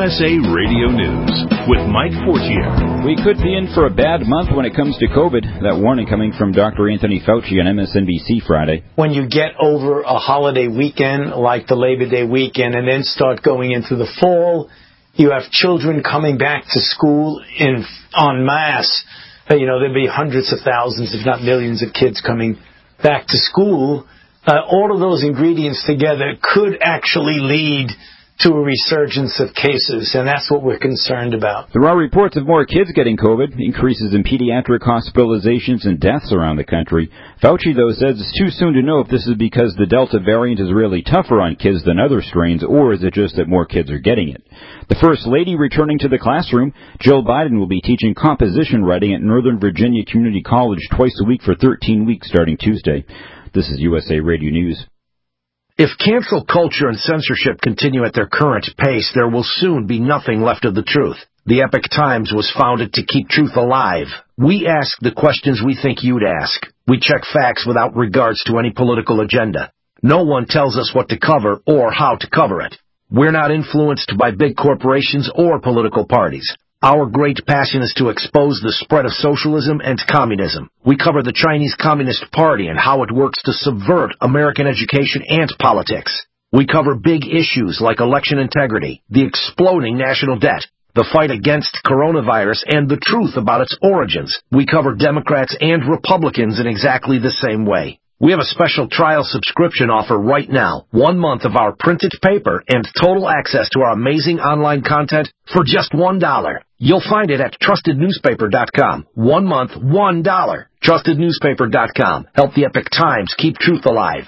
USA Radio News with Mike Fortier. We could be in for a bad month when it comes to COVID. That warning coming from Dr. Anthony Fauci on MSNBC Friday. When you get over a holiday weekend like the Labor Day weekend and then start going into the fall, you have children coming back to school en masse. There'll be hundreds of thousands, if not millions, of kids coming back to school. All of those ingredients together could actually lead to a resurgence of cases, and that's what we're concerned about. There are reports of more kids getting COVID, increases in pediatric hospitalizations and deaths around the country. Fauci, though, says it's too soon to know if this is because the Delta variant is really tougher on kids than other strains, or is it just that more kids are getting it. The First Lady returning to the classroom, Jill Biden will be teaching composition writing at Northern Virginia Community College twice a week for 13 weeks starting Tuesday. This is USA Radio News. If cancel culture and censorship continue at their current pace, there will soon be nothing left of the truth. The Epoch Times was founded to keep truth alive. We ask the questions we think you'd ask. We check facts without regards to any political agenda. No one tells us what to cover or how to cover it. We're not influenced by big corporations or political parties. Our great passion is to expose the spread of socialism and communism. We cover the Chinese Communist Party and how it works to subvert American education and politics. We cover big issues like election integrity, the exploding national debt, the fight against coronavirus, and the truth about its origins. We cover Democrats and Republicans in exactly the same way. We have a special trial subscription offer right now. 1 month of our printed paper and total access to our amazing online content for just $1. You'll find it at trustednewspaper.com. 1 month, $1. Trustednewspaper.com. Help the Epoch Times keep truth alive.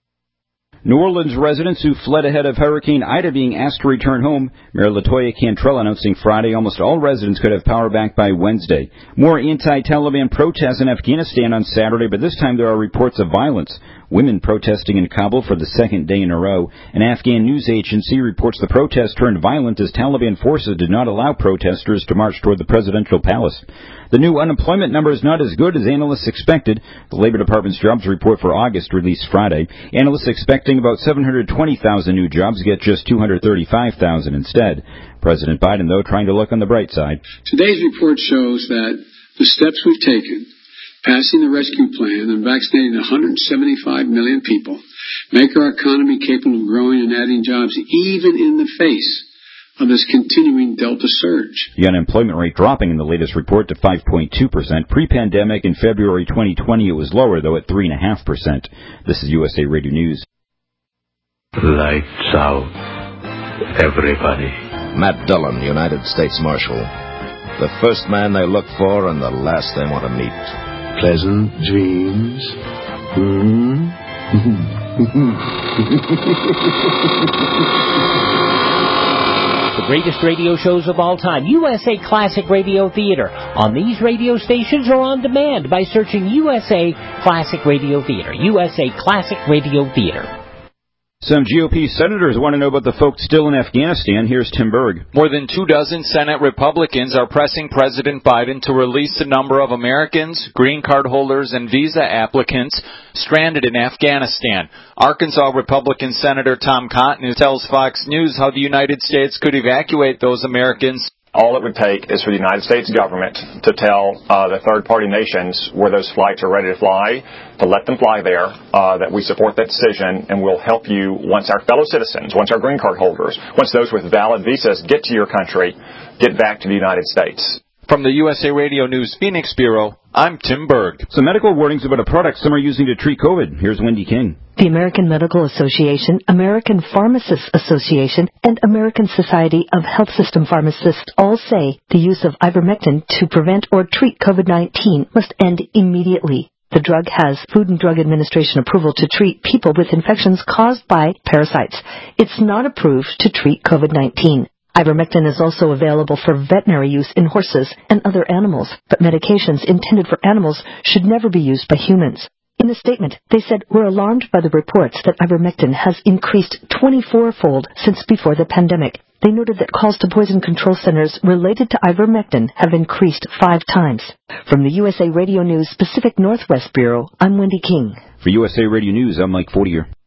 New Orleans residents who fled ahead of Hurricane Ida being asked to return home. Mayor LaToya Cantrell announcing Friday almost all residents could have power back by Wednesday. More anti-Taliban protests in Afghanistan on Saturday, but this time there are reports of violence. Women protesting in Kabul for the second day in a row. An Afghan news agency reports the protest turned violent as Taliban forces did not allow protesters to march toward the presidential palace. The new unemployment number is not as good as analysts expected. The Labor Department's jobs report for August released Friday. Analysts expecting about 720,000 new jobs get just 235,000 instead. President Biden, though, trying to look on the bright side. Today's report shows that the steps we've taken, passing the rescue plan and vaccinating 175 million people, make our economy capable of growing and adding jobs even in the face of this continuing Delta surge. The unemployment rate dropping in the latest report to 5.2%. Pre-pandemic in February 2020 it was lower, though, at 3.5%. This is USA Radio News. Lights out, everybody. Matt Dillon, United States Marshal. The first man they look for and the last they want to meet. Pleasant dreams. The greatest radio shows of all time, USA Classic Radio Theater, on these radio stations or on demand by searching USA Classic Radio Theater. USA Classic Radio Theater. Some GOP senators want to know about the folks still in Afghanistan. Here's Tim Berg. More than 24 Senate Republicans are pressing President Biden to release the number of Americans, green card holders, and visa applicants stranded in Afghanistan. Arkansas Republican Senator Tom Cotton tells Fox News how the United States could evacuate those Americans. All it would take is for the United States government to tell the third-party nations where those flights are ready to fly, to let them fly there, that we support that decision, and we'll help you once our fellow citizens, once our green card holders, once those with valid visas get to your country, get back to the United States. From the USA Radio News Phoenix Bureau, I'm Tim Berg. Some medical warnings about a product some are using to treat COVID. Here's Wendy King. The American Medical Association, American Pharmacists Association, and American Society of Health System Pharmacists all say the use of ivermectin to prevent or treat COVID-19 must end immediately. The drug has Food and Drug Administration approval to treat people with infections caused by parasites. It's not approved to treat COVID-19. Ivermectin is also available for veterinary use in horses and other animals, but medications intended for animals should never be used by humans. In a statement, they said, "We're alarmed by the reports that ivermectin has increased 24-fold since before the pandemic." They noted that calls to poison control centers related to ivermectin have increased 5 times. From the USA Radio News Pacific Northwest Bureau, I'm Wendy King. For USA Radio News, I'm Mike Fortier.